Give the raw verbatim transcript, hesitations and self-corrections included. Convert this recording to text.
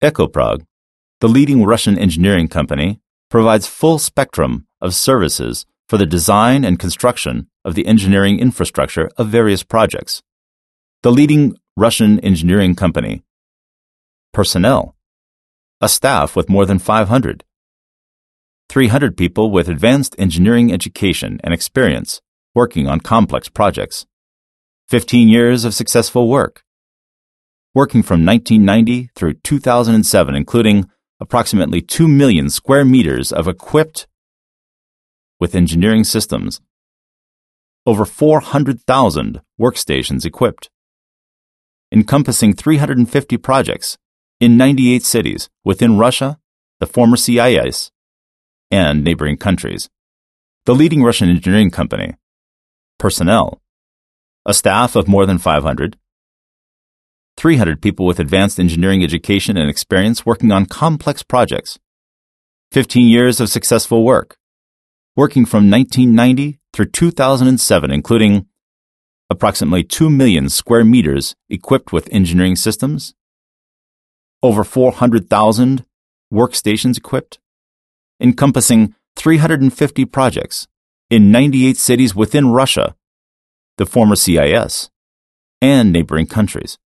Ecoprog, the leading Russian engineering company, provides full spectrum of services for the design and construction of the engineering infrastructure of various projects. The leading Russian engineering company. Personnel, a staff with more than five hundred. three hundred people with advanced engineering education and experience working on complex projects. fifteen years of successful work. Working from nineteen ninety through two thousand seven, including approximately two million square meters of equipped with engineering systems. Over four hundred thousand workstations equipped. Encompassing three hundred fifty projects in ninety-eight cities within Russia, the former C I S, and neighboring countries. The leading Russian engineering company. Personnel, a staff of more than five hundred. three hundred people with advanced engineering education and experience working on complex projects. fifteen years of successful work. Working from nineteen ninety through two thousand seven, including approximately two million square meters equipped with engineering systems. Over four hundred thousand workstations equipped. Encompassing three hundred fifty projects in ninety-eight cities within Russia, the former C I S, and neighboring countries.